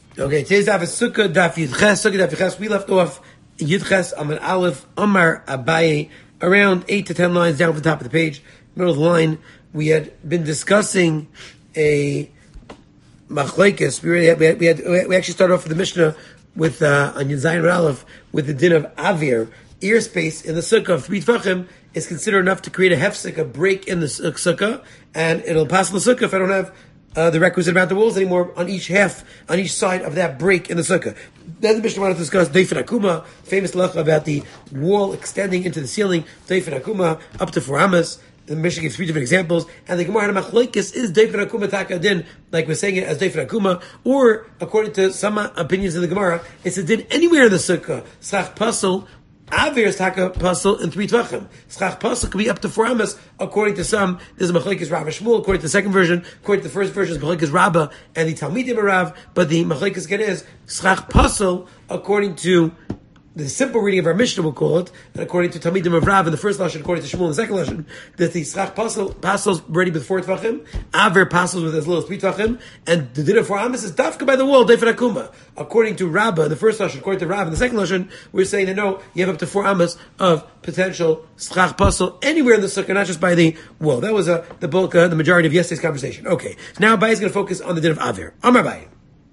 Okay, today's daf is Sukkah daf Yudches. Sukkah daf Yudches. We left off Yudches Amar Aleph Amar Abaye around 8 to 10 lines down from the top of the page, middle of the line. We had been discussing a machlekes. We actually started off with the Mishnah with on Yud Zayin Amar Aleph with the din of avir, ear space in the sukkah of 3 tefachim is considered enough to create a hefsek, a break in the sukkah, and it'll pass the sukkah if I don't have the requisite amount of walls anymore on each side of that break in the sukkah. Then the Mishnah wanted to discuss Deifin Akuma, famous halacha about the wall extending into the ceiling, Deifin Akuma, up to 4 amas. The Mishnah gives 3 different examples, and the Gemara Machlokes is Deifin Akuma Taka Din, like we're saying it as Deifin Akuma, or according to some opinions of the Gemara, it's a din anywhere in the sukkah. Schach Pasel, Avir is taka pasel in 3 tvachim. Schach pasel could be up to 4 amas, according to some. There's a machlekes Rav Shmuel, according to the second version. According to the first version, is machlekes Rabbah and the Talmidim Rav. But the machlekes get is schach pasel, according to the simple reading of our Mishnah, we'll call it, and according to Talmidim of Rav in the first lashon, according to Shmuel in the second lashon, that the schach pasels ready with 4 tvachim, Avir pasels with as little as 3 tvachim, and the din of 4 amas is dafka by the wall, Deifin Akuma. According to Rabbah in the first lashon, according to Rav in the second lashon, we're saying that no, you have up to 4 amas of potential schach pasel anywhere in the sukkah, not just by the wall. That was the bulk, the majority of yesterday's conversation. Okay, so now Abaye is going to focus on the din of Avir. Amar Abaye.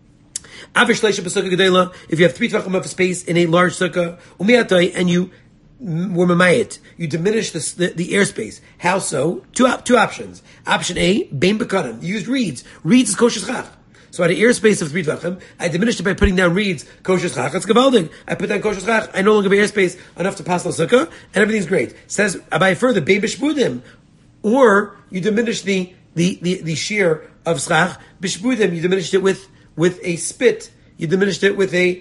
If you have 3 tvachim of space in a large sukkah, and you were mamayit, you diminish the airspace. How so? Two options. Option A, bein bekanim. You used reeds. Reeds is kosher schach. So at an airspace of 3 tvachim, I diminished it by putting down reeds, kosher schach. That's gavaldig. I put down kosher schach. I no longer have airspace enough to pass the sukkah, and everything's great. Says Abaye further, bein bishbudim. Or you diminish the shear of schach, bishbudim. You diminished it with a spit, you diminished it with a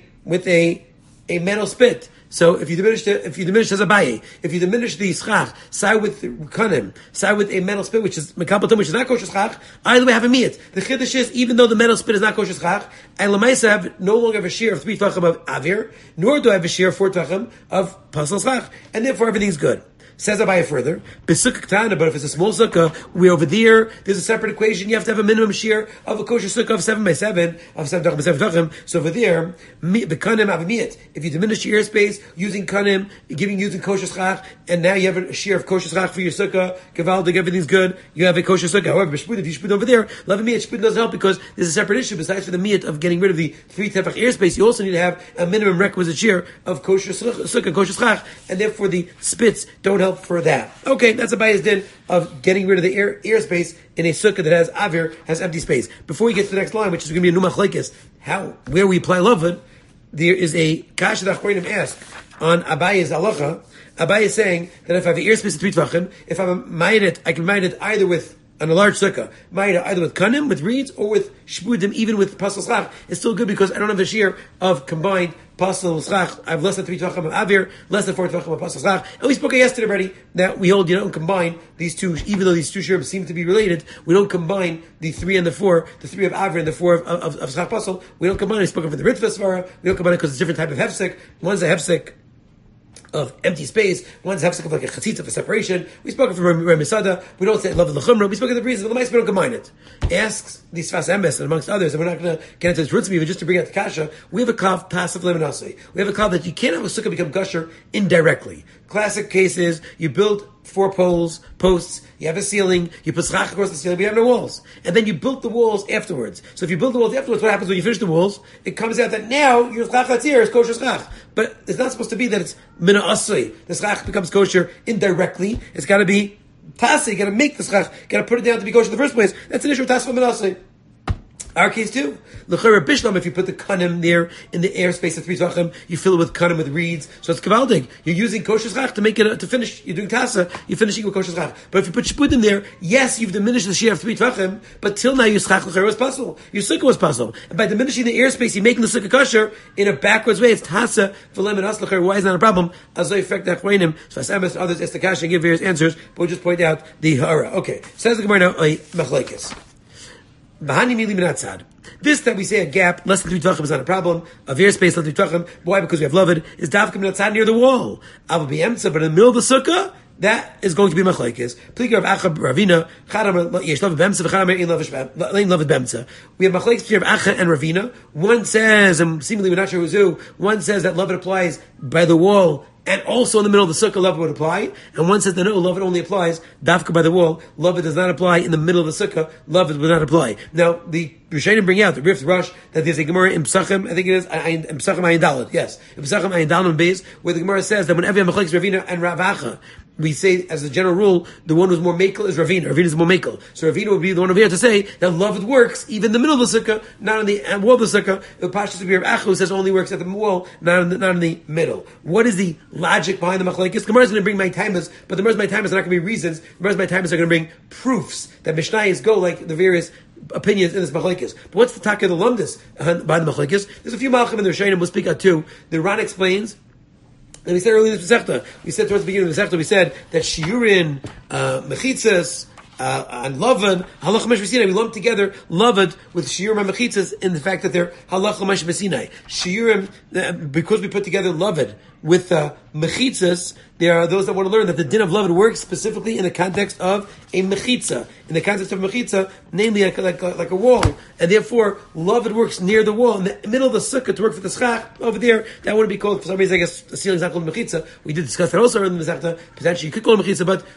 metal spit. So if you diminish as Abaye, if you diminish the schach, side with kanim, side with a metal spit, which is mekabatum, which is not kosher schach, either way have a miyat. The chiddush is, even though the metal spit is not kosher schach, I lemaisa no longer have a shear of 3 tvachim of avir, nor do I have a shear of 4 tvachim of pasal schach, and therefore everything's good. Says Abaye further, but if it's a small sukkah, we're over there's a separate equation. You have to have a minimum shear of a kosher sukkah of 7 by 7, of 7 by 7. So over there, bekanim avimiyat. If you diminish your airspace using kanim, using kosher schach, and now you have a shear of kosher schach for your sukkah, gavaldig, everything's good, you have a kosher sukkah. However, if you split over there, lavimiyat, shpud doesn't help because there's a separate issue. Besides for the miyat of getting rid of the 3 tefach airspace, you also need to have a minimum requisite shear of kosher sukkah, kosher schach, and therefore the spits don't help for that. Okay, that's Abaye's din of getting rid of the airspace in a sukkah that has avir, has empty space. Before we get to the next line, which is going to be a numachlekes, where we apply lavud, there is a kasha that Achronim ask on Abaye's halacha. Abaye is saying that if I have an airspace of 3 tvachim, if I'm ma'id I can ma'id it either with on a large sukkah, either with kanim, with reeds, or with shbudim, even with pasal schach, it's still good because I don't have a shear of combined pasal schach. I have less than 3 tvachim of avir, less than 4 tvachim of pasal schach. And we spoke yesterday already that we hold you don't combine these two, even though these two shears seem to be related. We don't combine the 3 and the 4, the 3 of avir and the 4 of schach pasal. We don't combine. We spoke of the Ritva svara. We don't combine it because it's a different type of hefsek. One's a hefsek of empty space, one's hefsek of like a chatzitza for separation. We spoke of Remisada, we don't say love of the chumrah, we spoke of the reason, but the mice we don't combine it. Asks the Sfas Emes, and amongst others, and we're not going to get into this roots even just to bring out the kasha, we have a kav passive leminase. We have a kav that you can't have a sukkah become gusher indirectly. Classic case is, you build 4 posts, you have a ceiling, you put schach across the ceiling, but you have no walls. And then you built the walls afterwards. So if you build the walls afterwards, what happens when you finish the walls? It comes out that now your schach hatzir is kosher schach. But it's not supposed to be that it's mina asri. The schach becomes kosher indirectly. It's got to be tasa. You got to make the schach, got to put it down to be kosher in the first place. That's an issue of tasa mina asri. Our case too. L'chera bishlam, if you put the kanim there in the airspace of 3 tvachim, you fill it with kanim with reeds. So it's kavaldig. You're using kosher schach to make it to finish. You're doing tasa. You're finishing with kosher schach. But if you put shpudim there, yes, you've diminished the share of 3 tvachim. But till now, your schach l'chera was possible. Your sukkah was possible. And by diminishing the airspace, you're making the sukkah kosher in a backwards way. It's tasa v'lem and as l'chera. Why is that a problem? As I affect that achronim. So as Emes others ask the kasha and give various answers. But we'll just point out the hara. Okay. Says the Gemara now a machlekes. This that we say a gap less than 3 tvachim is not a problem. A airspace less than 3 tvachim. Why? Because we have loved is dafka minatzad near the wall. But in the middle of the sukkah, that is going to be machlekes. Pliga Rav Acha Ravina, Chadam yesh lav b'emtza, v'chadam ein lav b'emtza. We have machlekes between Rav Acha and Ravina. One says, and seemingly we're not sure who's who, one says that love applies by the wall, and also in the middle of the sukkah, love would apply. And one says that no, love only applies dafka by the wall. Love does not apply in the middle of the sukkah. Love would not apply. Now, the Rishonim bring out the Rif Rush that there's a Gemara in Pesachim, I think it is, in Pesachim Ayin Dalet, yes. In Pesachim Ayin Dalet and Beis, where the Gemara says that whenever you have Machlekes Ravina and Rav Acha, we say, as a general rule, the one who's more makel is Ravina. Ravina is more makel. So Ravina would be the one over here to say that love works even in the middle of the sukkah, not in the wall of the sukkah. The Pashtus would be Rav Acha, who says only works at the wall, not in the middle. What is the logic behind the Machlekes? Gemara is going to bring my timers, but the Gemara's my timers are not going to be reasons. The Gemara's my timers are going to bring proofs that Mishnayos go like the various opinions in this machlekes. But what's the taka of the lumdus by the machlekes? There's a few malachim in the Rishonim we'll speak out too. The Ran explains, and we said earlier in the Masechta, we said towards the beginning of the Masechta, we said that shiurin, mechitzas, and Lavad, halach l'mash b'sinai, we lump together Lavad with shiurim and mechitzas in the fact that they're halach l'mash b'sinai. Shiurim, because we put together Lavad with mechitzas, there are those that want to learn that the din of Lavad works specifically in the context of a mechitza. In the context of mechitza, namely like a wall. And therefore, Lavad works near the wall. In the middle of the sukkah to work for the schach, over there, that wouldn't be called, for some reason, I guess, the ceiling is not called mechitza. We did discuss that also in the Masechta. Potentially, you could call it mechitza, but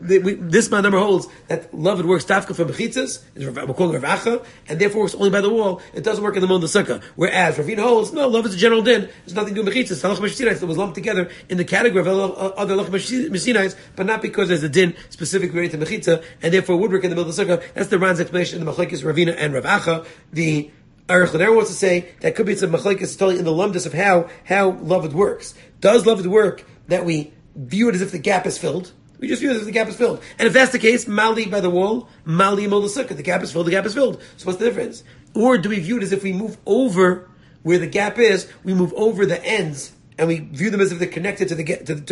this man number holds that Lavad works dafka for mechitzas, we're calling it Rav Acha, and therefore works only by the wall. It doesn't work in the middle of the sukkah. Whereas Ravina holds, no, Lavad is a general din. There's nothing to do with mechitzas. Halach Mashinais was lumped together in the category of other halach Mashinais, but not because there's a din specific related to mechitza, and therefore would work in the middle of the sukkah. That's the Ran's explanation in the Machlekes Ravina and Rav Acha. The Aruch LaNer wants to say that could be some machlekes totally in the lumdus of how Lavad works. Does Lavad work that we view it as if the gap is filled? We just view it as if the gap is filled. And if that's the case, Mali by the wall, Mali Mol the sukkah. The gap is filled, the gap is filled. So what's the difference? Or do we view it as if we move over where the gap is, we move over the ends, and we view them as if they're connected to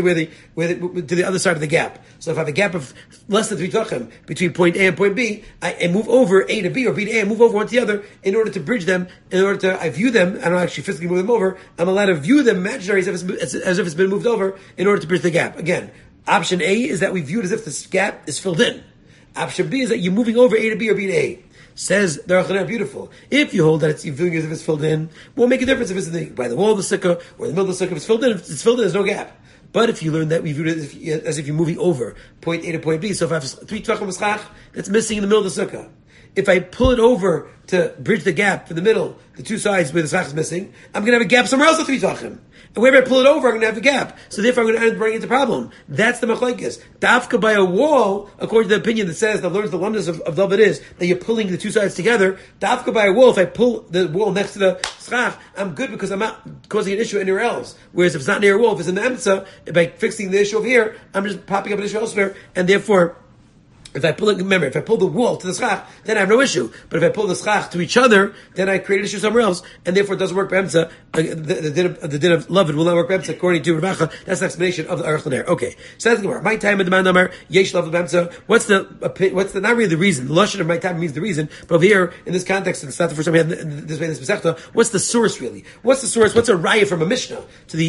the other side of the gap. So if I have a gap of less than 3 tachim between point A and point B, I move over A to B or B to A and move over one to the other in order to bridge them, I view them, I don't actually physically move them over, I'm allowed to view them imaginary as if it's been moved over in order to bridge the gap. Again, option A is that we view it as if this gap is filled in. Option B is that you're moving over A to B or B to A. Says the Aruch LaNer, beautiful. If you hold that you're viewing it as if it's filled in, won't make a difference if it's by the wall of the sukkah or in the middle of the sukkah. If it's filled in, there's no gap. But if you learn that we view it as if you're moving over point A to point B, so if I have 3 tvachim schach that's missing in the middle of the sukkah, if I pull it over to bridge the gap in the middle, the 2 sides where the schach is missing, I'm going to have a gap somewhere else at 3 tvachim. And wherever I pull it over, I'm going to have a gap. So therefore, I'm going to end up running into a problem. That's the machlekes. Dafka by a wall, according to the opinion that says that learns the lumdus of Lavad is that you're pulling the 2 sides together. Dafka by a wall, if I pull the wall next to the schach, I'm good because I'm not causing an issue anywhere else. Whereas if it's not near a wall, if it's in the emtza, by fixing the issue over here, I'm just popping up an issue elsewhere, and therefore, if I pull the wall to the schach, then I have no issue. But if I pull the schach to each other, then I create an issue somewhere else, and therefore it doesn't work be'emtza. The din of Lavad will not work be'emtza, according to Rav Acha. That's the explanation of the Aruch LaNer. Okay, so that's the Gemara. My time in the man number yesh Lavad be'emtza. What's the not really the reason? The lashon of my time means the reason, but over here in this context, it's not the first time we had this way in this Masechta. What's the source really? What's the source? What's a raya from a Mishnah to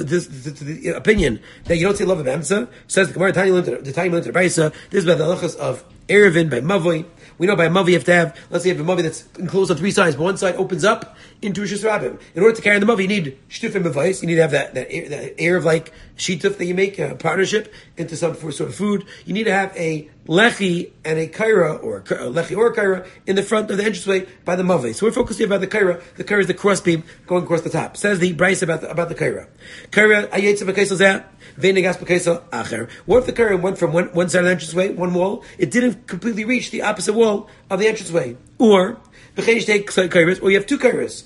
the opinion that you don't say Lavad be'emtza? Says the Gemara, the Tanya Lint This is by the halachas of Erevin by Mavoi. We know by Mavi you have to have, let's say you have a Mavi that's enclosed on 3 sides, but one side opens up into a Shus Rabbim. In order to carry the Mavi, you need Shtufim Mavais, you need to have that air of like Shituf that you make, a partnership, into some sort of food. You need to have a Lechi and a Kaira, or a Lechi or a Kaira, in the front of the entranceway by the Mavi. So we're focused here about the Kaira. The Kaira is the crossbeam going across the top. Says the Bryce about the Kaira. Kaira, Ayetza B'Kaisel Zeh, Ve'negas B'Kaisel Acher. What if the Kaira went from one side of the entranceway, one wall, it didn't completely reach the opposite wall of the entranceway? Or you have 2 kairos.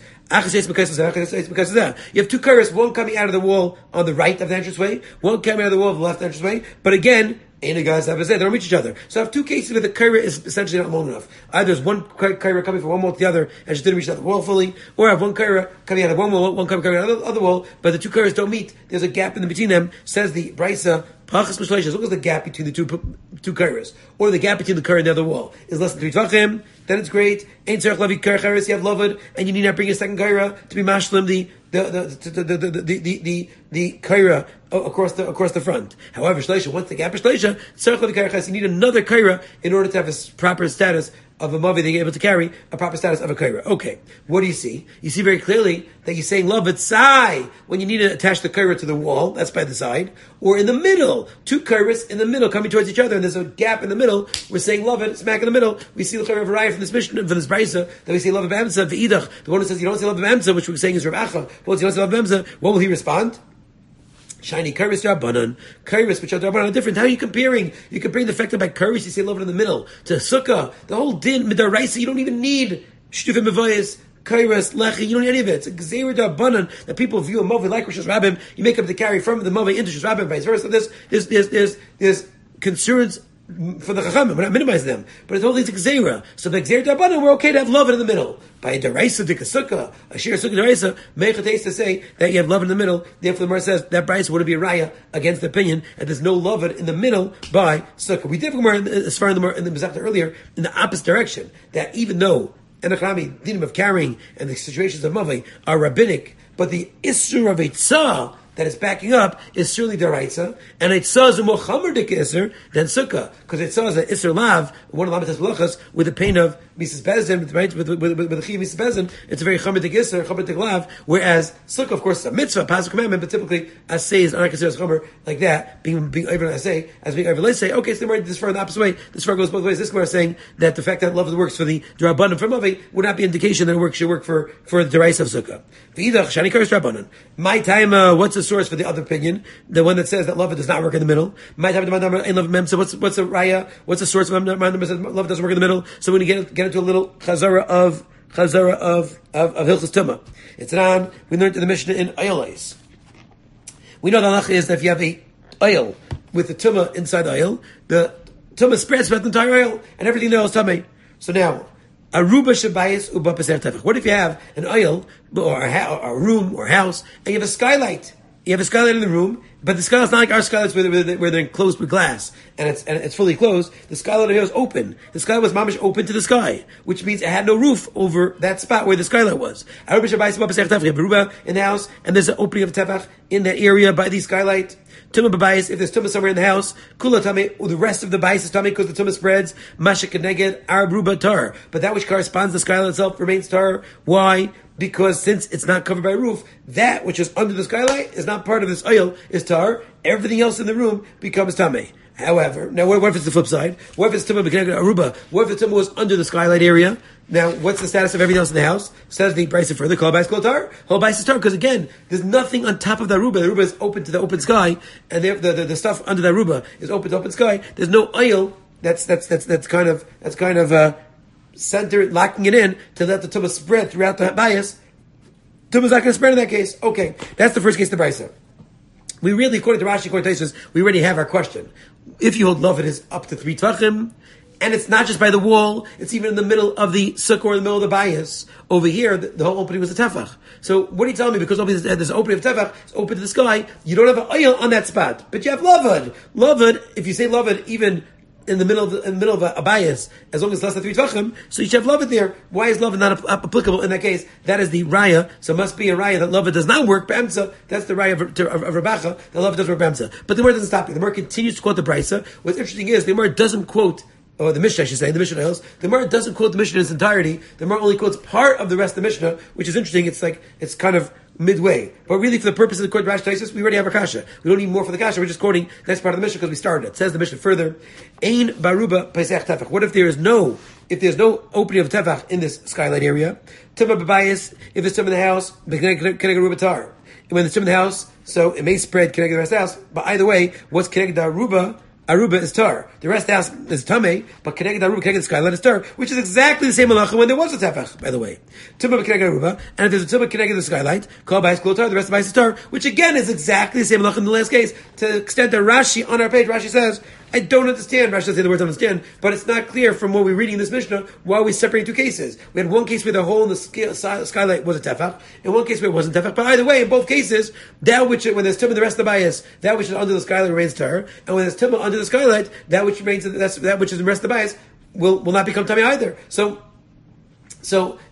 You have 2 kairos, one coming out of the wall on the right of the entranceway, one coming out of the wall of the left entranceway, but again, they don't reach each other. So I have 2 cases where the kaira is essentially not long enough. Either there's one kaira coming from one wall to the other and just didn't reach the wall fully, or I have one kaira coming out of one wall, one coming out of the other wall, but the 2 kairos don't meet. There's a gap in between them. Says the Brisa, as long as the gap between the two kairos, or the gap between the kaira and the other wall, is less than 3 tvachim, then it's great. Ein tzarich lavi kaira chayres, you have Lavad, and you need not bring a second kaira to be mashlim the the kaira across the front. However, shleisha, once the gap is shleisha, you need another kaira in order to have a proper status of a mavi, they're able to carry a proper status of a kaira. Okay, what do you see? You see very clearly that you're saying love at sai when you need to attach the kaira to the wall, that's by the side, or in the middle, two kairas in the middle coming towards each other, and there's a gap in the middle. We're saying love it, smack in the middle. We see the kaira of Raya from this mission, from this brisa, that we say love of Bamsa, the idach. The one who says you don't say love of Bamsa, which we're saying is Rav Acha, but once you don't say love of Bamsa, what will he respond? Shiny kairis rabbanan, kairis which are rabbanan are different. How are you comparing? You're comparing the fact that by kairis you say love it in the middle to sukkah. The whole din midaraisa, you don't even need shtufim mevayis, kairis, lechi. You don't need any of it. It's a gzeira rabbanan that people view a mavi like Rosh Rabbim. You make up the carry from the mavi into Rosh Rabbim, vice versa. There's concerns for the chachamim. We're not minimizing them, but it's only gzeira. So the gzeira rabbanan, we're okay to have love it in the middle. By deraisa dikasukkah, a shir sukkah deraisa, mechates to say that you have love in the middle. Therefore, the Gemara says that brayso wouldn't be a raya against the opinion, and there's no love in the middle by sukkah. We did as far in the Mizrach earlier in the opposite direction, that even though enachami dinim of carrying and the situations of mavi are rabbinic, but the issur of eitzah that is backing up is surely deraisa, and eitzah is a more chamer dik isser than sukkah, because eitzah is an isser lav, one of the lamitas blachas with the pain of Mrs. Bezin, right? With the chiv Mrs. Bezin, it's a very chamer dik isser, chamer dik lav. Whereas sukkah, of course, is a mitzvah, pasuk commandment, but typically asay are not considered as chamer like that, being over asay as being over. Let's say, okay, so this far in the opposite way. This far goes both ways. This Gemara is saying that the fact that love works for the drabanan from mavi would not be indication that it should work for the deraisa of sukkah. V'idach shani kares drabanan. My time, what's the source for the other opinion? The one that says that love does not work in the middle. My time, what's the raya? What's the source of my number says love doesn't work in the middle? So we're going to get into a little chazara of Hilchos Tumah. It's on. We learned in the Mishnah in oilais. We know the halacha is that if you have a oil with the tumah inside the oil, the tumah spreads throughout the entire oil, and everything there is tumah. So now, aruba shabayis uba peser tefach. What if you have an oil or a room or a house, and you have a skylight? You have a skylight in the room, but the skylight's not like our skylights where they're enclosed with glass and it's fully closed. The skylight here was open. The skylight was mamish open to the sky, which means it had no roof over that spot where the skylight was. You have aruba in the house, and there's an opening of tefach in that area by the skylight. Tumah b'bayis, if there's tumah somewhere in the house, kula tameh, or the rest of the bayis is tameh because the tumah spreads. Masha keneged arab ruba tar, but that which corresponds to the skylight itself remains tar. Why? Because since it's not covered by a roof, that which is under the skylight is not part of this oil, is tar. Everything else in the room becomes tameh. However, now what if it's the flip side? What if it's tumah b'keneged aruba? What if the tumah was under the skylight area? Now, what's the status of everything else in the house? Says the price further, kol bais kol tar. Whole bais is tar, because again, there's nothing on top of the aruba. The aruba is open to the open sky, and the stuff under the aruba is open to open sky. There's no oil that's kind of centered, locking it in to let the tumah spread throughout the bias. Tumah's not going to spread in that case. Okay, that's the first case, the brisa. We really, according to Rashi, according to Tosfos, we already have our question. If you hold love, it is up to 3 tvachim. And it's not just by the wall, it's even in the middle of the sukkah or in the middle of the bias. Over here, the whole opening was a tefach. So what are you telling me? Because there's an opening of tefach, it's open to the sky, you don't have an oil on that spot. But you have lavad. Lavad, if you say lavad, even in the middle of a bias, as long as it's less than 3 tvachim, so you should have lavad there. Why is lavad not applicable in that case? That is the raya, so it must be a raya that lavad does not work, b'emtza. That's the raya of Rabacha, that lavad does work b'emtza. But the Gemara doesn't stop you. The Gemara continues to quote the brisa. What's interesting is, the Gemara doesn't quote or the Mishnah, I should say, the Mishnah Hills. The Gemara doesn't quote the Mishnah in its entirety. The Gemara only quotes part of the rest of the Mishnah, which is interesting. It's kind of midway. But really, for the purpose of the Rashi Tosfos, we already have our kasha. We don't need more for the kasha. We're just quoting the next part of the Mishnah because we started it. It says the Mishnah further, Ein baruba pesach tefach. What if there's no opening of tefach in this skylight area? Tumah b'bayis, if there's tumah in the house, keneged aruba tar. When there's tumah in the house, so it may spread keneged the rest of the house. But either way, what's keneged aruba? Aruba is tar. The rest of the house is tameh, but keneged aruba, keneged the skylight is tar, which is exactly the same halacha when there was a tefach, by the way. Tumah keneged aruba, and if there's a tumah keneged the skylight, kol bais kol tar, the rest of the bais is tar, which again is exactly the same halacha in the last case. To the extent that Rashi on our page, Rashi says, I don't understand. Rashi doesn't say the word understand, but it's not clear from what we're reading in this Mishnah why we separate 2 cases. We had one case where the hole in the skylight was a tefach, and one case where it wasn't tefach. But either way, in both cases, that which when there's tumah in the rest of the bias, that which is under the skylight remains tar, and when there's tumah under the skylight, that which remains that which is in the rest of the bias will not become tummy either. So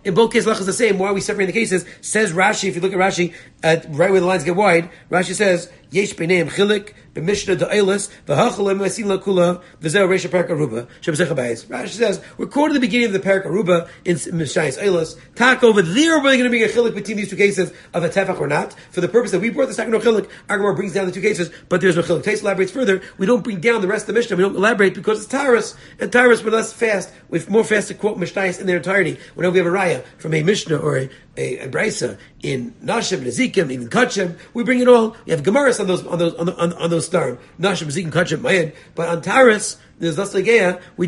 In both cases, halacha is the same. Why are we separating the cases? Says Rashi, if you look at Rashi, right where the lines get wide, Rashi says, Yesh b'neim chilik, b'mishnah da'elis, v'hachalem v'asin lakula, v'zeh reisha parak aruba, sheb'zech habayis. Rashi says, we're quoting the beginning of the parak aruba in Mishayis Eilis. Tak over there, we're going to bring a chilik between these two cases of a tefach or not. For the purpose that we brought the second no chilik, our Gemara brings down the two cases, but there's no chilik. Tais elaborates further. We don't bring down the rest of the Mishnah. We don't elaborate because it's Taurus, and Taurus we're less fast. We're more fast to quote Mishnayis in their entirety. Whenever we have a raya from a Mishnah or a Brisa in Nashim, Nezikim, even Kachem, we bring it all. You have Gemaras on those starim. Nashim, Nezikim, Kachem, Mayed. But on Taurus, there's less Legeya. We're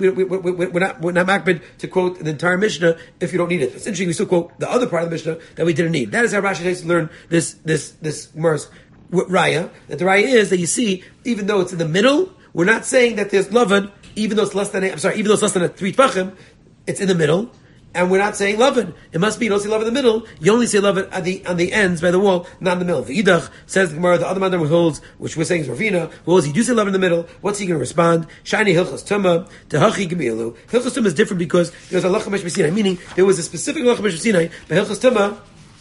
not makbid to quote the entire Mishnah if you don't need it. It's interesting. We still quote the other part of the Mishnah that we didn't need. That is how Rashi takes to learn this Gemara's raya. That the raya is that you see, even though it's in the middle, we're not saying that there's lavad, even though it's less than a 3 tvachim, it's in the middle. And we're not saying lovin. It must be you don't say love in the middle. You only say love on the ends by the wall, not in the middle. V'idach says the Gemara, the other man who holds, which we're saying is Ravina, who holds you do say love in the middle. What's he going to respond? Shani hilchas tuma tehachi gemilu. Hilchas tuma is different because there's a lachem Sinai, meaning there was a specific lachem Sinai, but hilchas tuma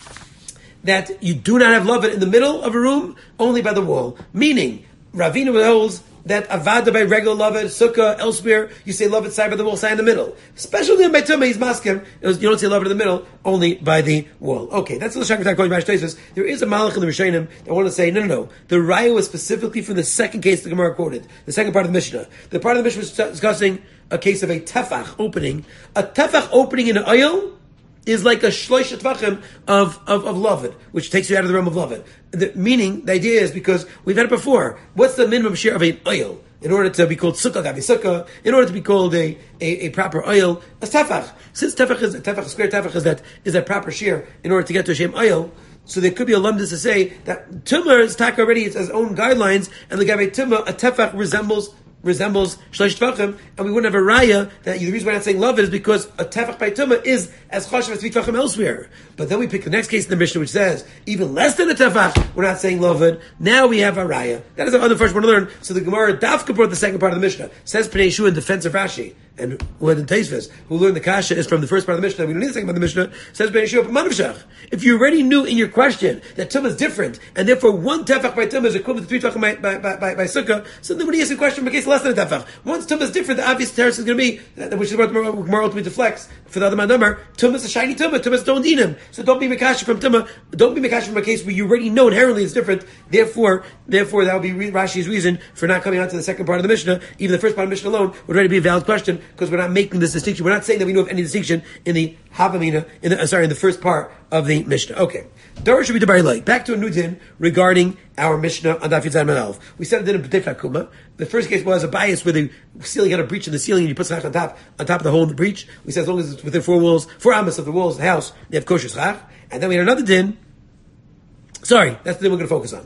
that you do not have love in the middle of a room, only by the wall. Meaning Ravina holds that avada by regular loved, sukkah, elsewhere, you say loved side by the wall, side in the middle. Especially by tumah, he's maskim. You don't say loved in the middle, only by the wall. Okay, that's the shakar going by Shtasis. There is a malach in the Rishonim that want to say, no. The raya was specifically from the second case the Gemara quoted, the second part of the Mishnah. The part of the Mishnah was discussing a case of a tefach opening. A tefach opening in an oil is like a shloish tvachim of loved, which takes you out of the realm of loved. Meaning, the idea is because we've had it before. What's the minimum share of an oil in order to be called sukkah, gabi sukkah, in order to be called a proper oil? A tefach. Since tefach is square tefach is a proper share in order to get to a shem oil. So there could be a lumdus to say that tumah is tak already, it's its own guidelines, and the gabi tumah, a tefach resembles shlosh tvachim, and we wouldn't have a raya that the reason why I'm not saying love it is because a tefach by tumah is as chashav as 3 tvachim elsewhere. But then we pick the next case in the Mishnah which says even less than a tefach, we're not saying love it. Now we have a raya. That is the first one to learn. So the Gemara dafka brought the second part of the Mishnah. Says Pnei Yeshua in defense of Rashi, and who had in Teisves, who learned the kasha is from the first part of the Mishnah. We don't need the second part of the Mishnah. Says Pnei Yeshua, Manavshach. If you already knew in your question that tumah is different, and therefore one tefach by tumah is equivalent to 3 tvachim by sukkah, so then when he asks a question in case less than a tefach, once tumah is different, the obvious teretz is going to be, which is what Gemara ultimately deflects for the other man number, tumah is a shiny tumah is don't eat him. So don't be mekash from tumah, don't be mekash from a case where you already know inherently it's different. Therefore that would be Rashi's reason for not coming on to the second part of the Mishnah. Even the first part of the Mishnah alone would already be a valid question because we're not making this distinction. We're not saying that we know of any distinction in the Havamina, in the first part of the Mishnah. Okay. Back to a new din regarding our Mishnah on Daf Yud Zayin. We said it in B'Tifla Kuma. The first case was a bias where the ceiling had a breach in the ceiling and you put schach on top of the hole in the breach. We said as long as it's within 4 amos of the walls of the house, you have kosher schach. And then we had another din. Sorry, that's the thing we're going to focus on.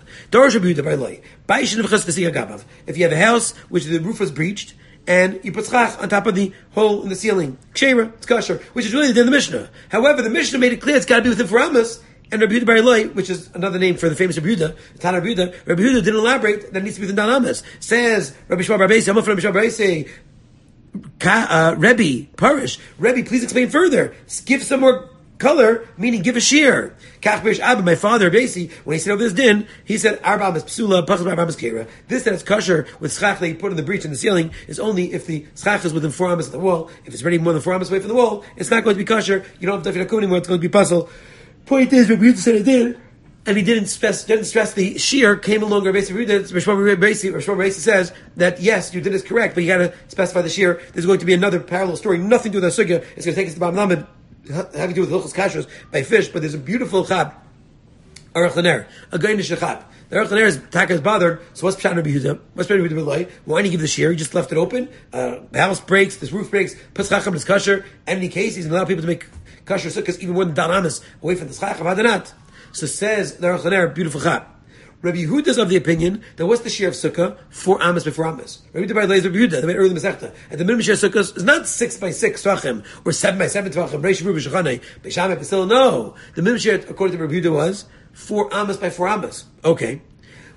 If you have a house which the roof was breached, and you put schach on top of the hole in the ceiling, kshera, it's kosher, which is really the din of the Mishnah. However, the Mishnah made it clear it's got to be within 4 amos, and Rabbi Yehuda Bar Eloi, which is another name for the famous Rabbi Yehuda, the Tana Rabbi Yehuda didn't elaborate that it needs to be within 9 amos. Says Rabbi Shmuel Bar Beisi, I'm from Rabbi Shmuel Bar Beisi, Rebbe, Parish, Rebbe, please explain further. Give some more color, meaning give a shear. My father, Basi, when he said over this din, he said, this that is kosher with schach that you put in the breach in the ceiling is only if the schach is within 4 amos of the wall. If it's already more than 4 amos away from the wall, it's not going to be kosher. You don't have to dafid anymore, it's going to be puzzle. Point is, Rabbi Yehuda said it did, and he didn't stress the shear came along. Rabbi Yehuda says that yes, your din is correct, but you got to specify the shear. There's going to be another parallel story, nothing to do with the sugya. It's going to take us to Bam Lamed, having to do with hilchos kashrus by fish. But there's a beautiful chab, Aruch Laner, a Gainish chab. The Aruch Laner is Taka is bothered. So what's Pshat Rabbi Yehuda? What's Pshat Rabbi Yehuda? Why didn't he give the shear? He just left it open. The house breaks, this roof breaks. Puts chacham is kosher. And in any case, he's going to allow people to make kosher sukkahs even more than Dan Amis away from the schach of Hadanat. So says the Aruch Laner, beautiful chab. Rabbi Yehuda is of the opinion that what's the share of sukkah? 4 amos by 4 amos. Rabbi Yehuda is Rabbi Yehuda, the made early Masechta. And the minimum share of sukkahs is not 6 by 6 tvachim or 7 by 7 tvachim. Reish Ruba Shechanei Beishamei Basil. No, the minimum share according to Rabbi Yehuda was 4 amos by 4 amos. Okay,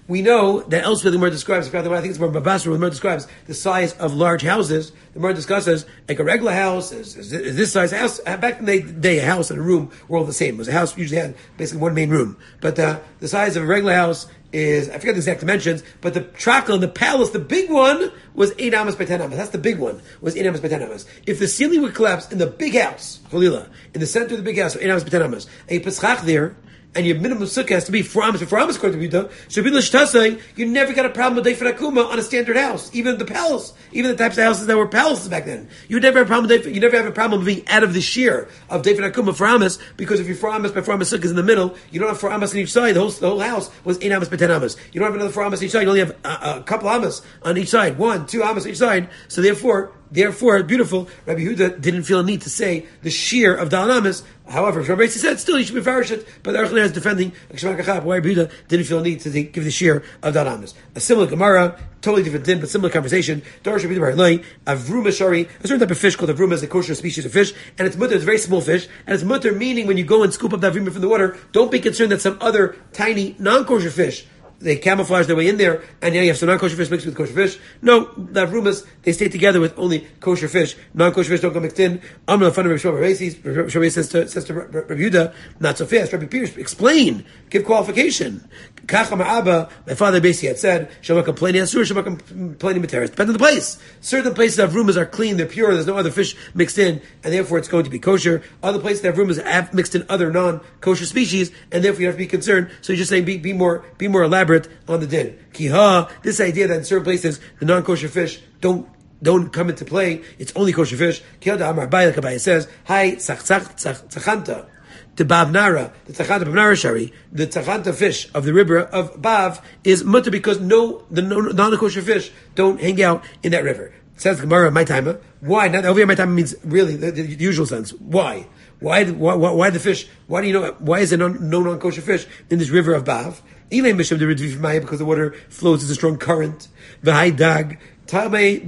we know that elsewhere the Gemara describes, I think it's more Babasra, the Gemara describes the size of large houses. The Gemara discusses like a regular house is this size house. Back in the day, a house and a room were all the same. It was a house usually had basically one main room, but the size of a regular house is, I forget the exact dimensions, but the Trakon, the palace, the big one was 8 amas by 10 amas. That's the big one, was 8 amas by 10 amas. If the ceiling would collapse in the big house, Chalila, in the center of the big house, 8 amas by 10 amas, and you put schach there, and your minimum sukkah has to be 4 amas, 4 amas according to Yehuda, you never got a problem with Deifin Akuma on a standard house. Even the palace, even the types of houses that were palaces back then. You never have a problem with you never have a problem with being out of the shear of Deifin Akuma 4 amas, because if your 4 amas by 4 amas sukkah is in the middle, you don't have 4 amas on each side. The whole house was 8 amas by 10 amas. You don't have another 4 amas on each side. You only have a couple amas on each side. 1, 2 amas on each side. So therefore, beautiful, Rabbi Yehuda didn't feel a need to say the shear of Dal Amas. However, Rabbi Yossi said, still, you should be farish it, but the Archon is defending why Rabbi Yehuda didn't feel a need to give the shear of Dal Amas. A similar Gemara, totally different din, but similar conversation. Darash Rabbi Yehuda Avruma Shari, a certain type of fish called Avruma is a kosher species of fish, and it's mutter, it's a very small fish, and it's mutter meaning when you go and scoop up the Avruma from the water, don't be concerned that some other tiny non-kosher fish they camouflage their way in there, and now you have some non-kosher fish mixed with kosher fish. No, the Avrumas, they stay together with only kosher fish. Non-kosher fish don't go mixed in. Amr fun of Rabbi Shmuel says to Rabbi Yehuda, not so fast. Rabbi Pierce, explain, give qualification. Kacham Abba, my father basically had said, Shema complaining asur, Shema complaining materis. Depends on the place. Certain places that have Avrumas are clean, they're pure, there's no other fish mixed in, and therefore it's going to be kosher. Other places that have Avrumas have mixed in other non-kosher species, and therefore you have to be concerned. So you're just saying, be more elaborate on the din. Kiha, this idea that in certain places the non-kosher fish don't come into play, it's only kosher fish. Kiha da Amar Abai, like Abai says, Hai tzachanta, the Bavnara, the tzachanta Bavnara Shari, the tzachanta fish of the river of Bav is mutter because the non-kosher fish don't hang out in that river. It says Gemara, my timer. Why? Not over here, my timer means really the usual sense. Why? Why the fish? Why do you know? Why is there no non-kosher fish in this river of Bav? Because the water flows, it's a strong current. Dag. There's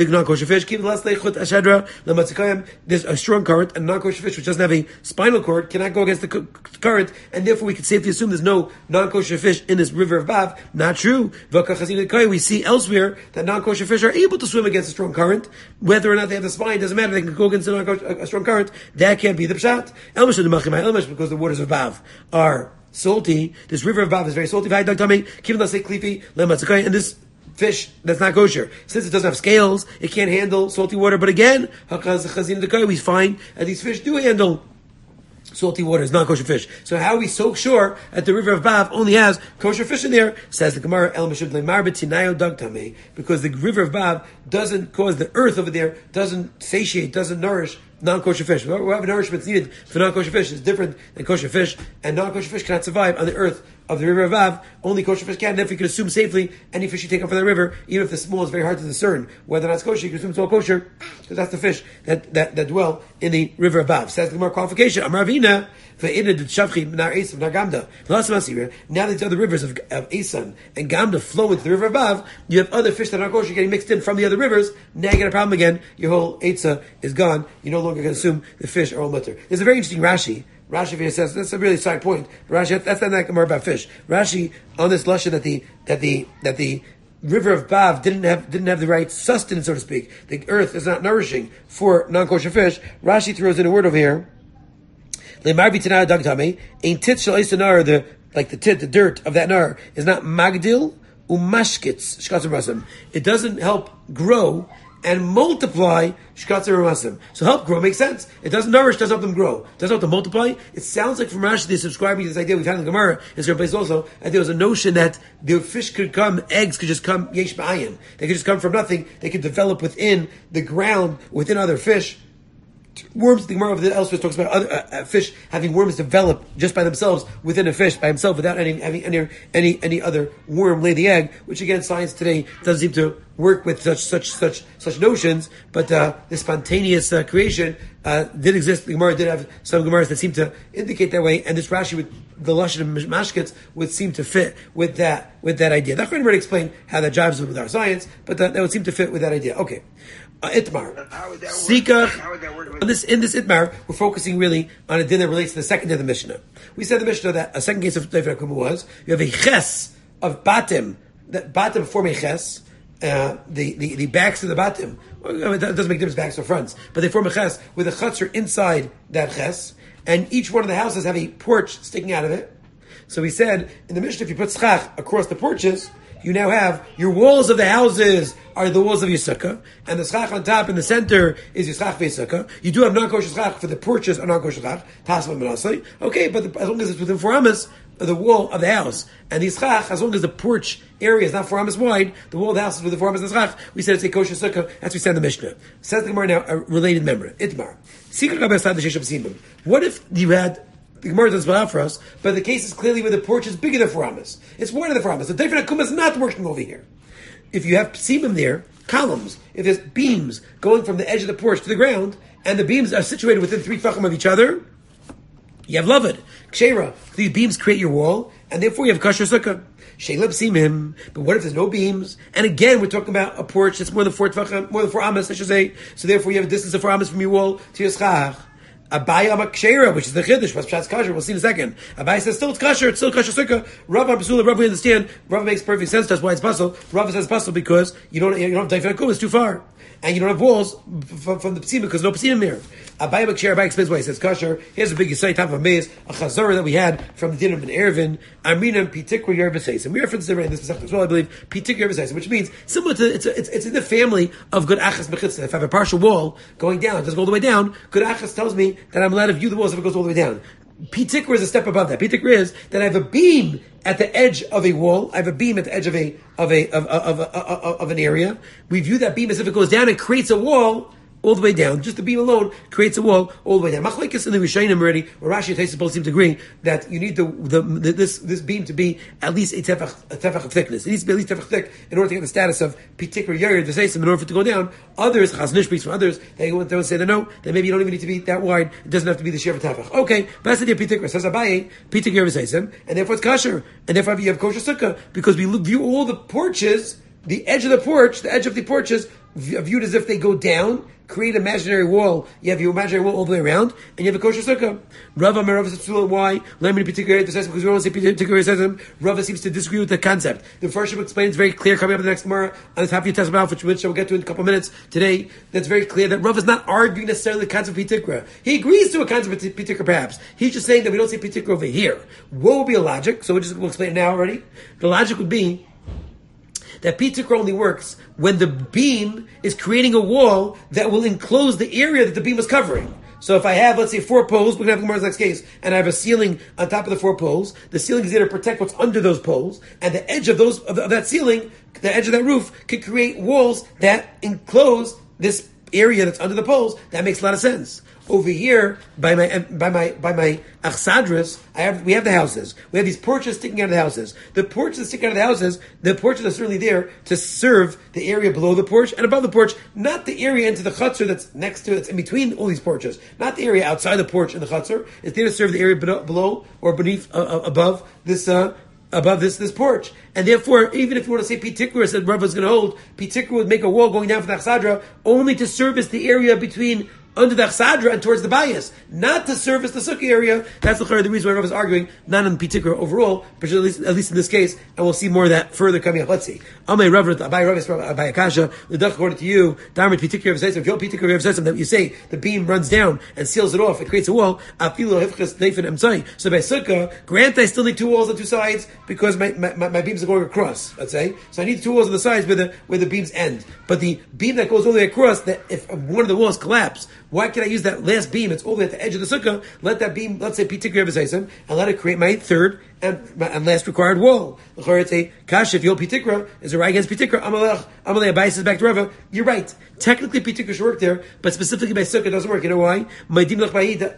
a strong current, and non-kosher fish which doesn't have a spinal cord cannot go against the current, and therefore we can safely assume there's no non-kosher fish in this river of Bav. Not true. We see elsewhere that non-kosher fish are able to swim against a strong current, whether or not they have the spine, doesn't matter, they can go against a strong current. That can't be the pshat. Because the waters of Bav are salty. This river of Bav is very salty. And this fish that's not kosher, since it doesn't have scales, it can't handle salty water. But again, we find that these fish do handle salty water. It's not kosher fish. So how are we so sure that the river of Bav only has kosher fish in there? Says the Gemara, because the river of Bav doesn't cause the earth over there, doesn't satiate, doesn't nourish non-kosher fish. Whatever nourishment is needed for non-kosher fish is different than kosher fish, and non-kosher fish cannot survive on the earth of the river of Vav. Only kosher fish can. Therefore, you can assume safely any fish you take up from the river, even if the small is very hard to discern whether or not it's kosher. You can assume it's all kosher because that's the fish that dwell in the river of Vav. Says the more qualification. Amravina. Now that the other rivers of Esan and Gamda flow into the river of Bav, you have other fish that are kosher getting mixed in from the other rivers. Now you get a problem again. Your whole Eitzah is gone. You no longer can assume the fish are all mutter. There's a very interesting Rashi. Rashi here says that's a really side point. Rashi, that's not like more about fish. Rashi on this lashon that the river of Bav didn't have the right sustenance, so to speak. The earth is not nourishing for non-kosher fish. Rashi throws in a word over here. The dirt of that nar is not magdil umashkitz shkatzim rasim. It doesn't help grow and multiply shkatzim rasim. So help grow makes sense. It doesn't nourish, doesn't help them grow, doesn't help them multiply. It sounds like from Rashi they're subscribing to this idea we've had in the Gemara in certain places also, that there was a notion that the fish could come, eggs could just come yesh ba'ayin. They could just come from nothing. They could develop within the ground, within other fish. Worms, the Gemara of the elsewhere talks about other fish having worms develop just by themselves within a fish by himself without having any other worm lay the egg. Which again, science today doesn't seem to work with such notions. But the spontaneous creation did exist. The Gemara did have some Gemaras that seem to indicate that way, and this Rashi with the lashon of mashkets would seem to fit with that idea. That couldn't really explain how that jives with our science, but that would seem to fit with that idea. Okay. Itmar. Sikach. In this Itmar, we're focusing really on a din that relates to the second day of the Mishnah. We said the Mishnah that a second case of Deifin Akuma was, you have a ches of batim the bottom form a ches. The backs of the bottom, it doesn't make difference backs or fronts, but they form a ches with a chutzner inside that ches, and each one of the houses have a porch sticking out of it. So we said in the Mishnah, if you put schach across the porches, you now have your walls of the houses are the walls of your sukkah, and the schach on top in the center is your schach sukkah. You do have non-kosher schach for the porches or non-kosher schach, tasma menasai. Okay, but as long as it's within 4 amas, the wall of the house, and the schach, as long as the porch area is not 4 amas wide, the wall of the house is within 4 amas of the schach, we said it's a kosher sukkah, as we said in the Mishnah. Says the Gemara now, a related member, Itmar. What if you had, the Gemara doesn't spell out for us, but the case is clearly where the porch is bigger than 4 amas. It's wider than 4 amas. The Teifin HaKumah is not working over here. If you have simim there, columns, if there's beams going from the edge of the porch to the ground, and the beams are situated within 3 tefachim of each other, you have lavud. Kshera, these beams create your wall, and therefore you have kosher sukkah. Sheilab simim. But what if there's no beams? And again, we're talking about a porch that's more than 4 tefachim, more than 4 amas, I should say. So therefore you have a distance of 4 amas from your wall to your schach. Abai Amak Kshera, which is the Chiddush, Pshat's Kasher, we'll see in a second. Abai says, still it's Kasher, it's still Kasher Sukkah. Rav Absula, Rav, we understand. Rav makes perfect sense, that's why it's puzzle. Rav says puzzle because you don't have Teifin HaKumah, it's too far. And you don't have walls from the Psima because no Psima there. Abai Amak Kshera, Abai explains why he says Kasher. Here's a big Yisai, top of a maze, a Chazorah that we had from the din of Ben Erevin. Amrinam Pitikra Yervasais. And we referenced it in this Pesach as well, I believe, Pitikra Yervasais, which means similar to, it's in the family of Good Achas Mechitzah. If I have a partial wall going down, it doesn't go all the way down, Good Achas tells me that I'm allowed to view the walls if it goes all the way down. Pitikra is a step above that. Pitikra is that I have a beam at the edge of a wall. I have a beam at the edge of an area. We view that beam as if it goes down and creates a wall all the way down. Just the beam alone creates a wall all the way down. Machlekes in the Rishonim already, where Rashi and Tosfos both seem to agree that you need this beam to be at least a tefach of thickness. It needs to be at least tefach thick in order to get the status of pitikra yared v'seisim in order for it to go down. Others, Chaz Nishbis from others, they would say that no, that maybe you don't even need to be that wide. It doesn't have to be the sheer of tefach. Okay, but that's the idea of pitikra. Says Abaye, pitikra v'seisim, and therefore it's kasher, and therefore you have kosher sukkah because we view all the porches, the edge of the porch, the edge of the porches viewed as if they go down. Create an imaginary wall. You have your imaginary wall all the way around, and you have a kosher sukkah. Rava says, why? Let me particular because we don't say particular says Rava seems to disagree with the concept. The first Shema explains very clear coming up in the next Gemara on the top of your Testament, which we'll get to in a couple of minutes today. That's very clear that Rava is not arguing necessarily the concept of pitikra. He agrees to a concept of pitikra perhaps. He's just saying that we don't say pitikra over here. What would be a logic? So we'll explain it now already. The logic would be that pitikra only works when the beam is creating a wall that will enclose the area that the beam is covering. So if I have, let's say, 4 poles, we're going to have Gemara's next case, and I have a ceiling on top of the 4 poles, the ceiling is there to protect what's under those poles, and the edge of that ceiling, the edge of that roof, could create walls that enclose this area that's under the poles. That makes a lot of sense. Over here, by my achsadras, we have the houses. We have these porches sticking out of the houses. The porches that stick out of the houses, the porches are certainly there to serve the area below the porch and above the porch, not the area into the chutzner that's next to it, that's in between all these porches. Not the area outside the porch and the chutzner. It's there to serve the area below or beneath, above this porch. And therefore, even if you want to say pitikra, said Rav is going to hold, pitikra would make a wall going down from the achsadra only to service the area between under the chsadra and towards the bayis, not to service the sukkah area. That's the reason why Rav is arguing, not on pitikra overall, but at least in this case, and we'll see more of that further coming up. Let's see. Amay Rav Abai Akasha, according to you, Damrit pitikra v'seisem, if you hold pitikra v'seisem, that you say the beam runs down and seals it off, it creates a wall, afilo hifchas neifin emtzai. So by sukkah, grant I still need 2 walls on 2 sides because my beams are going across, let's say. So I need 2 walls on the sides where the beams end. But the beam that goes all the way across, that if one of the walls collapse, why can I use that last beam? It's all the way at the edge of the sukkah. Let that beam, let's say pitikra v'seisem, and let it create my third and last required wall. It's a kash. If you'll pitikra is a right against pitikra. Amalei Abai says back to Rava. You're right. Technically, pitikra should work there, but specifically by sukkah it doesn't work. You know why? If the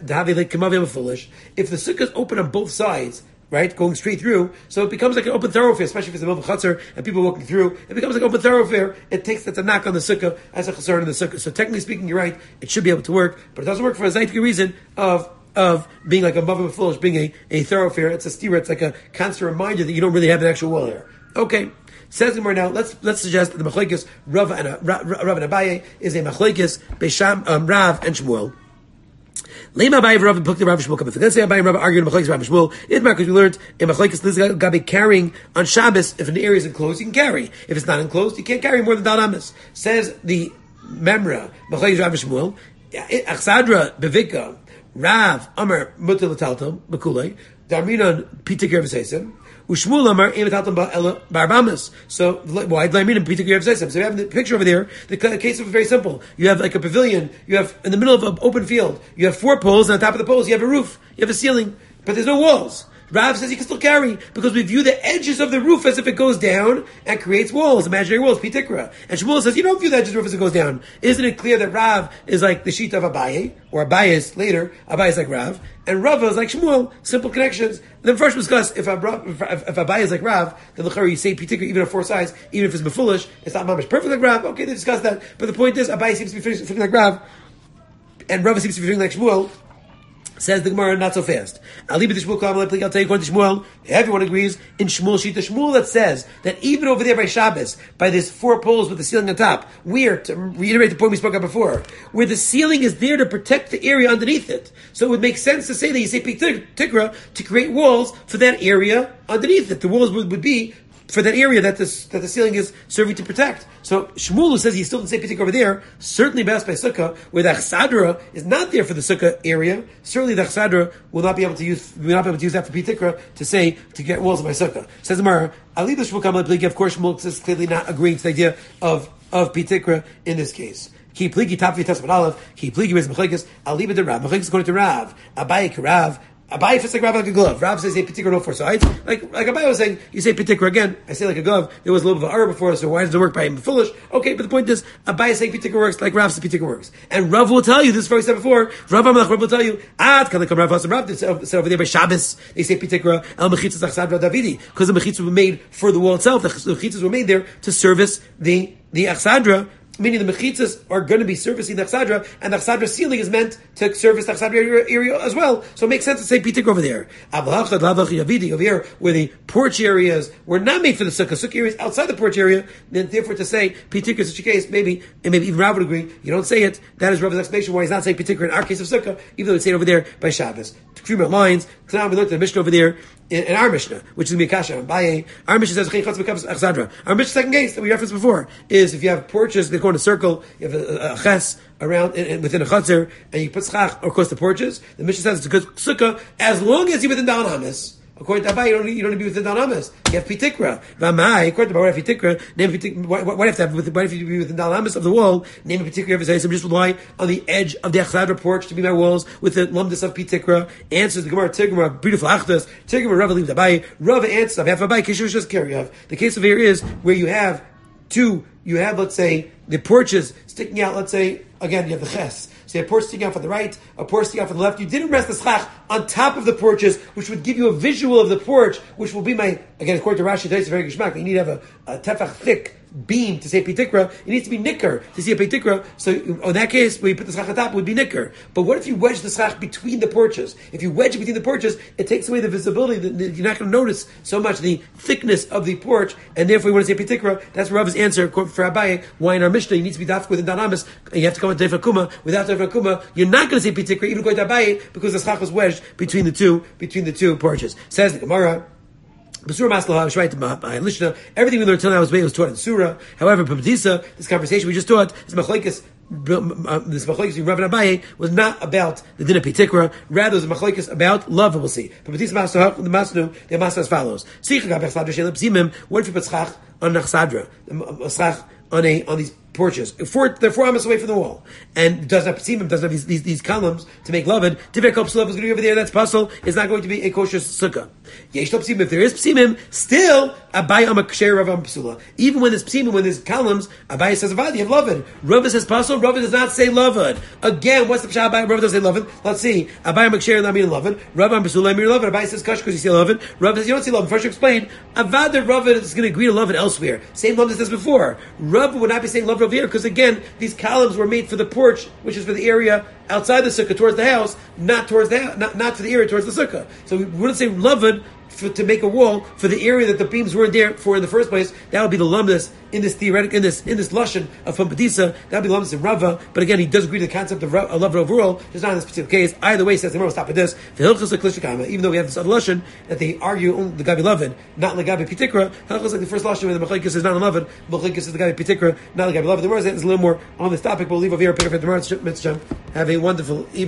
sukkah is open on both sides, right, going straight through, so it becomes like an open thoroughfare, especially if it's the middle of a chutzner and people walking through. It becomes like an open thoroughfare. That's a knock on the sukkah as a chasar in the sukkah. So technically speaking, you're right. It should be able to work, but it doesn't work for a zaytik reason of being like a mavim fulish, being a thoroughfare. It's a stira. It's like a constant reminder that you don't really have an actual wall there. Okay. Says Gemara now. Let's suggest that the machlekes Rav and Abaye is a machlekes Beisham Rav and Shmuel. Lema Abaye Rav Pukta Rav Shmuel. Let's say Abaye and Rav arguing in Machlekes Rav Shmuel. Itmar, because we learned in Machlekes Liz Gabi carrying on Shabbos. If an area is enclosed, you can carry. If it's not enclosed, you can't carry more than Dal Amis. Says the Memra Machlekes Rav Shmuel. Achsadra Bevika Rav Amar Mutal Taltam Bekulei Darminon Pitikir V'Seisim. Ushmul Amar Emitaltam Barbamas. So why did I mean in Pitikir V'Seisim? So you have the picture over there. The case is very simple. You have like a pavilion. You have in the middle of an open field. You have 4 poles, and on top of the poles you have a roof. You have a ceiling, but there's no walls. Rav says you can still carry because we view the edges of the roof as if it goes down and creates walls, imaginary walls, pitikra. And Shmuel says you don't view the edges of the roof as it goes down. Isn't it clear that Rav is like the sheet of Abaye, or Abaye is later, Abaye is like Rav, and Rava is like Shmuel, simple connections. And then first we discuss if Abaye is like Rav, then the you say pitikra even at 4 sides, even if it's befulish, it's not mamish perfect like Rav. Okay, they discuss that. But the point is, Abaye seems to be fitting like Rav, and Rava seems to be fitting like Shmuel. Says the Gemara, not so fast. I'll leave it to Shmuel. I'll tell you according to Shmuel. Everyone agrees in Shmuel sheet. The Shmuel that says that even over there by Shabbos, by these 4 poles with the ceiling on top, where, to reiterate the point we spoke about before, where the ceiling is there to protect the area underneath it. So it would make sense to say that you say Tikra to create walls for that area underneath it. The walls would be for that area that the ceiling is serving to protect. So Shmuel, who says he still didn't say pitik over there, certainly best by sukkah, where the achsadra is not there for the sukkah area. Certainly the achsadra will not be able to use that for pitikra to get walls of my sukkah. Says the Gemara, I'll leave the Shmuel Kamal Pligi. Of course, Shmuel is clearly not agreeing to the idea of pitikra in this case. Ki pligi tapvi tasman alav. Ki pligi is mechlekes. I'll leave it to Rav. Mechlekes according to Rav. Abaye Rav. Abaye fits like Rav like a glove. Rav says a pitikra no 4 sides. Like Abaye was saying, you say pitikra again. I say like a glove. There was a little bit of an error before, so why does it work by him foolish? Okay, but the point is, Abaye saying pitikra works like Rav says pitikra works. And Rav will tell you, this is what we said before, Rav will tell you, can come Rav said over there by Shabbos, they say pitikra, el mechitzas achsadra davidi, because the mechitzas were made for the wall itself. The mechitzas were made there to service the achsadra, meaning the mechitzas are going to be servicing the achsadra, and the achsadra ceiling is meant to service the achsadra area as well. So it makes sense to say pitik over there. Over here, where the porch areas were not made for the sukkah, sukkah areas outside the porch area, then therefore to say pitik in such a case, maybe even Rav would agree, you don't say it. That is Rav's explanation why he's not saying pitik in our case of sukkah, even though we say it over there by Shabbos. To cream out lines, now we looked at the Mishnah over there, in our Mishnah, which is Mikasha, Abaye, our Mishnah says, our Mishnah second case that we referenced before is if you have porches, they go in a circle, you have a ches around, within a chutzner, and you put schach across the porches, the Mishnah says it's a good sukkah, as long as you're within Dal Hamis. According to Abaye, you don't need to be within Dal Hamis. You have pitikra. V'amai, according to Abaye, pitikra, name pitikra. Why do you have to have? Why if you be within Dal Hamis of the wall? Name a pitikra. If it's just rely on the edge of the achsadra porch to be my walls with the lumdus of pitikra. Answers the Gemara. Tigma, beautiful achdas. Tigma, Rav leaves Abaye. Rav answers. I have Abaye. Kishush just carry off. The case of here is where you have let's say the porches sticking out. Let's say again you have the ches. So you have a porch sticking out from the right, a porch sticking out from the left. You didn't rest the schach on top of the porches, which would give you a visual of the porch, which will be again, according to Rashi, it's very gishmak. You need to have a tefach thick beam to say pitikra. It needs to be nicker to see a pitikra. So in that case, where you put the schach on top, it would be nicker. But what if you wedge the schach between the porches? If you wedge it between the porches, it takes away the visibility. You're not going to notice so much the thickness of the porch, and therefore you want to say pitikra. That's Rav's answer for Abaye. Why in our Mishnah you need to be dafk within Danamis, and you have to come with Defa Kuma. Without Defa Kuma, you're not going to say pitikra, even going to Abaye, because the schach was wedged between the two porches. Says the Gemara. Everything we learned until now was taught in Surah. However, Papadisa, this conversation we just taught, this machlekes between Rav and Abaye was not about the din of pitikra. Rather, it was a machlekes about love. We'll see. Papadisa the masnu the masnu as follows. What if you put schach on nachsadra, schach on these porches? They're 4 amas away from the wall, and doesn't have psimim, doesn't have these columns to make loved. Tivek psula is going to be over there. That's puzzle. It's not going to be a kosher sukkah. Yesh psimim. If there is psimim, still Abaye amakasher Rav psula. Even when there's psimim, when there's columns, Abaye says avad. You have loved. Rav says puzzle. Rav does not say loved. Again, what's the pshat? Abaye Rav doesn't say loved. Let's see. Abaye amakasher not mean loved. Rav psula mean loved. Abaye says kash because you say loved. Rav says you don't say loved. First, you explain avad that Rav is going to agree to loved elsewhere. Same loved as before. Rav would not be saying loved over here because again, these columns were made for the porch, which is for the area outside the sukkah towards the house, not towards the not for the area towards the sukkah. So we wouldn't say loved to make a wall for the area that the beams weren't there for in the first place. That would be the lumdus in this theoretic in this lashon of Pumbedisa. That would be lumdus in Rava. But again, he does agree to the concept of love overall, just not in this particular case. Either way, says the Gemara, stop at this. Even though we have this other lashon that they argue only the Gabi Lovin, not the Gabi Pitikra. Halachas like the first lashon where the Machlekes is not in Lovin, Machlekes is the Gabi Pitikra, not the Gabi Lovin. The Gemara is a little more on this topic, but we'll leave over here. Pick up at the Gemara. Have a wonderful evening.